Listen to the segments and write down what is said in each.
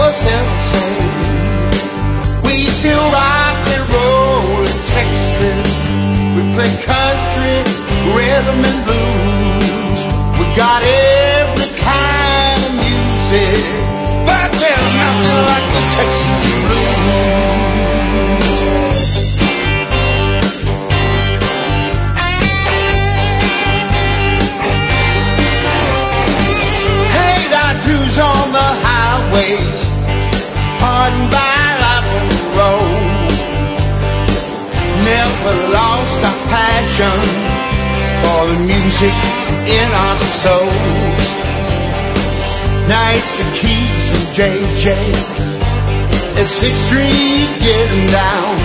ourselves safe. We still rock and roll in Texas. We play country, rhythm and blues. We got every kind of music, but there's nothing like the Texas blues. Hey, Dodgers on the highways, pardon by life on the road. Never lost our passion for the music in our souls. Nice and Keys and JJ at 6th Street getting down.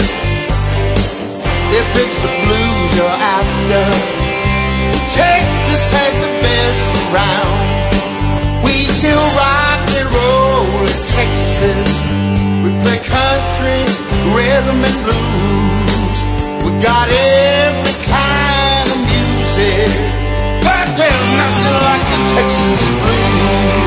If it's the blues you're after, Texas has the best around. We still rock and roll in Texas. We play country, rhythm and blues. We got every kind of music, but there's nothing like the Texas blues.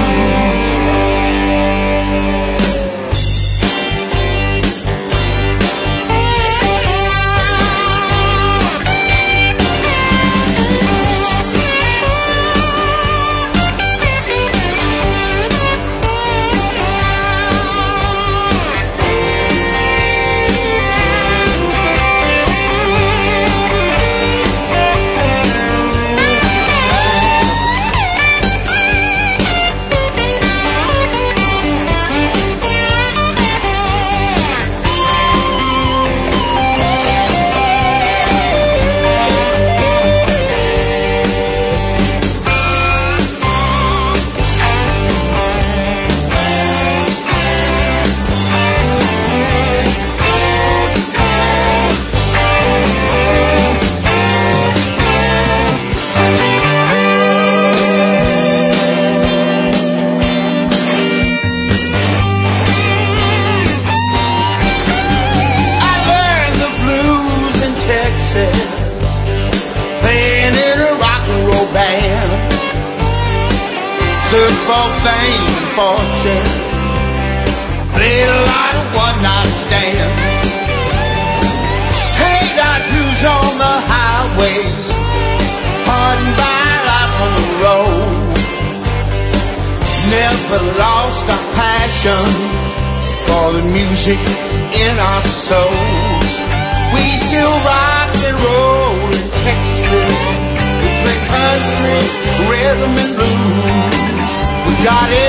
In our souls, we still rock and roll in Texas. We play country, rhythm and blues. We got it.